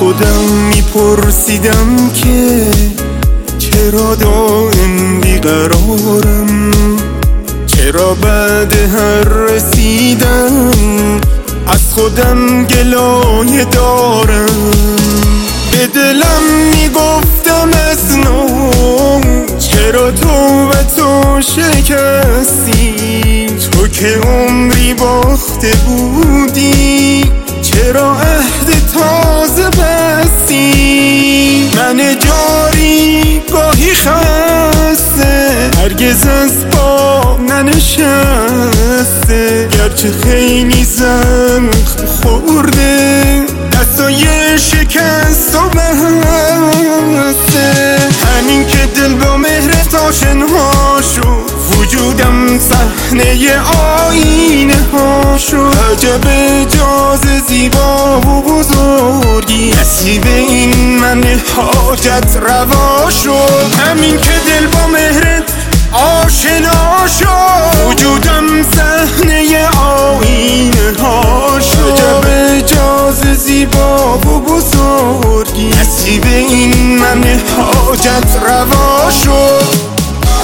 خودم میپرسیدم که چرا دائم بیقرارم، چرا بعد هر رسیدن از خودم گلایه دارم. به دلم میگفتم از نو چرا تو به تو شکستی، تو که عمری باخته بودی چرا عهد تازه بستی. من جاری گاهی خسته هرگز از پا ننشسته، گرچه خیلی زخم خورده دستای شکست و بسته. همین که دل با مهرت آشنا شد، وجودم صحنه آینه ها شد. عجب اجاز زیبا و بزرگی نصیب این من حاجت روا شد. همین که دل با مهرت آشنا شد، وجودم صحنه آینه ها شد. عجب اجاز زیبا و بزرگی نصیب این من حاجت روا شد.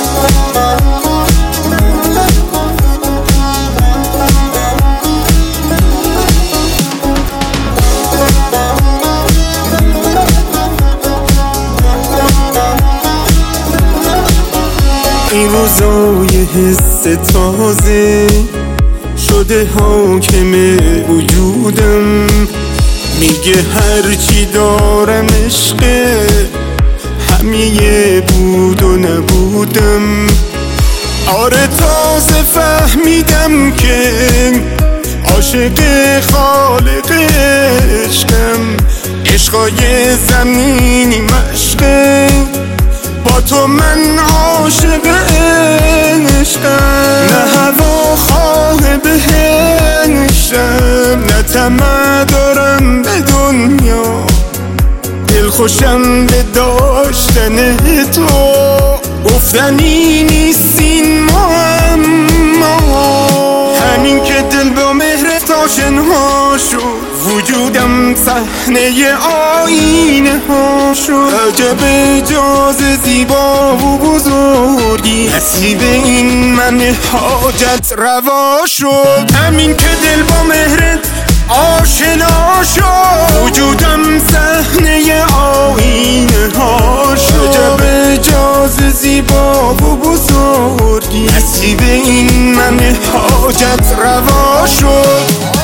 این روزای حس تازه شده حاکم وجودم، میگه هرچی دارم عشقه، همه بود و نبودم. آره تازه فهمیدم که عاشق خالق عشقم، عشقای زمینی مشقه، با تو من عاشق عشقم. نه هوا خواه بهشتم، نه طمع دارم به دنیا، دل خوشم به داشتن تو، گفتنی نیست این معما. همین که دل با مهرت آشنا شد، وجودم صحنه آینه ها شد. عجب اجاز زیبا و بزرگی نصیب این من حاجت روا شد. همین که دل با مهرت آشنا شد، وجودم صحنه آینه ها شد. عجب اجاز زیبا و بزرگی نصیب این من حاجت روا شد.